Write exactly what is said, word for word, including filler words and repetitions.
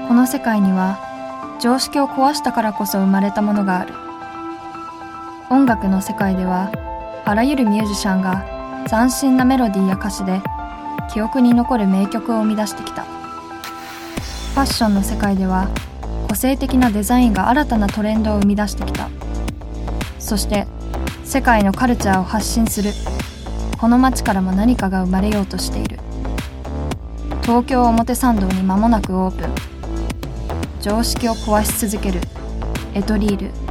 この世界には常識を壊したからこそ生まれたものがある。音楽の世界ではあらゆるミュージシャンが斬新なメロディーや歌詞で記憶に残る名曲を生み出してきた。ファッションの世界では個性的なデザインが新たなトレンドを生み出してきた。そして世界のカルチャーを発信するこの街からも何かが生まれようとしている。東京表参道に間もなくオープン。常識を壊し続けるエトリール。